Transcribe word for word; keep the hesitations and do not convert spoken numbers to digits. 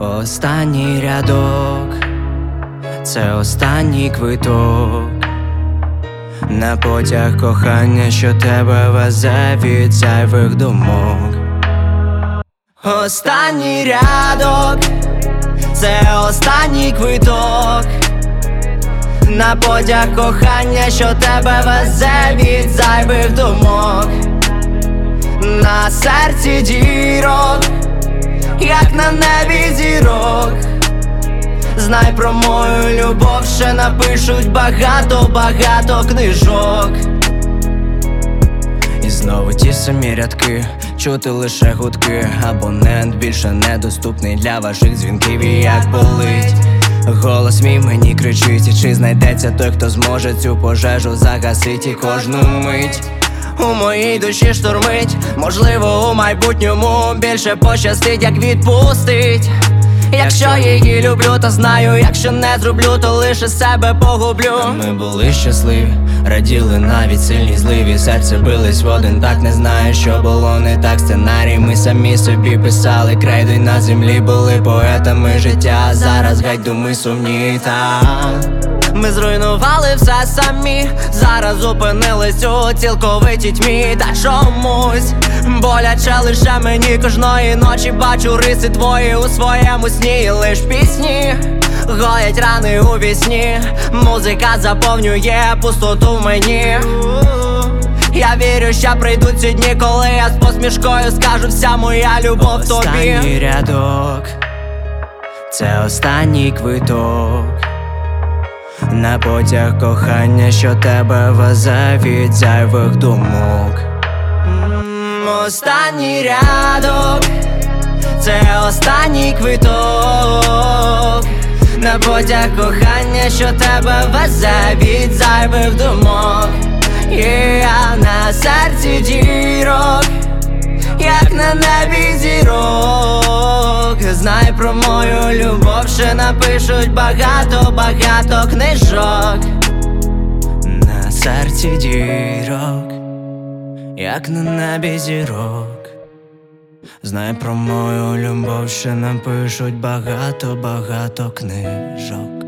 Останній рядок, це останній квиток на потяг кохання, що тебе везе від зайвих думок. Останній рядок, це останній квиток на потяг кохання, що тебе везе від зайвих думок. На серці дірок, як на небі зірок. Знай, про мою любов ще напишуть багато-багато книжок. І знову ті самі рядки, чути лише гудки. Абонент більше недоступний для ваших дзвінків. І як болить, голос мій мені кричить. І чи знайдеться той, хто зможе цю пожежу загасить? І кожну мить у моїй душі штормить. Можливо, у майбутньому більше пощастить, як відпустить. Якщо її люблю, то знаю, якщо не зроблю, то лише себе погублю. Ми були щасливі, раділи навіть сильні зливі. Серце бились в один так, не знаю, що було не так. Сценарій ми самі собі писали, крейду й на землі були поетами життя. Зараз геть думи сумні, там ми зруйнували все самі. Зараз опинились у цілковитій тьмі. Та чомусь боляче лише мені. Кожної ночі бачу риси твої у своєму сні. І лиш пісні гоять рани у вісні. Музика заповнює пустоту в мені. Я вірю, що прийдуть ці дні, коли я з посмішкою скажу: вся моя любов тобі. Останній рядок, це останній квиток на потяг кохання, що тебе везе від зайвих думок. Останній рядок, це останній квиток на потяг кохання, що тебе везе від зайвих думок. І я на серці дірок, як на небі зірок. Знай, про мою любов ще напишуть багато-багато книжок. На серці дірок, як на небі зірок. Знай, про мою любов ще напишуть багато-багато книжок.